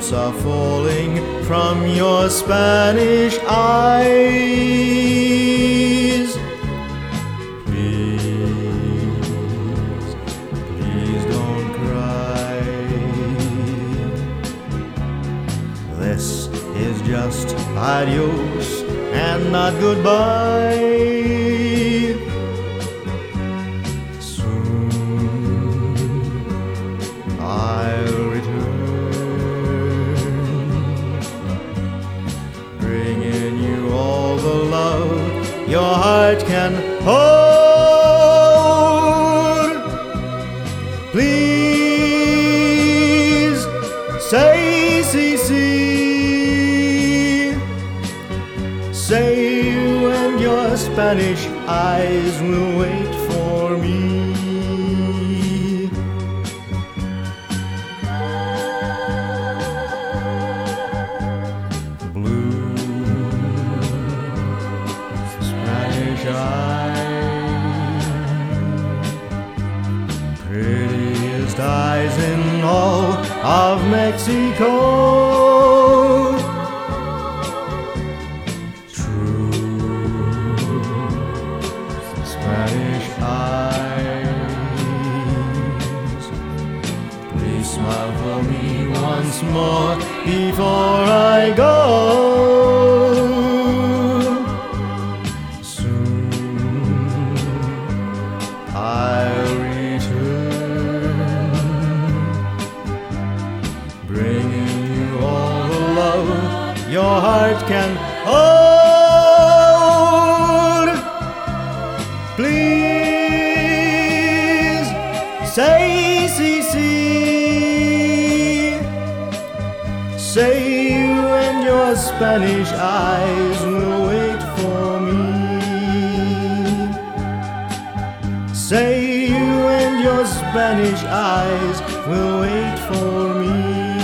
drops are falling from your Spanish eyes. Please, please don't cry. This is just adios and not goodbye. I'll return, bringing you all the love your heart can hold. Please say, say when your Spanish eyes will wait for me. Prettiest eyes in all of Mexico. True Spanish eyes. Please smile for me once more before I go. I'll return, bringing you all the love your heart can hold. Please say, say when your Spanish eyes will wait for me. Say when your Spanish eyes will wait for me.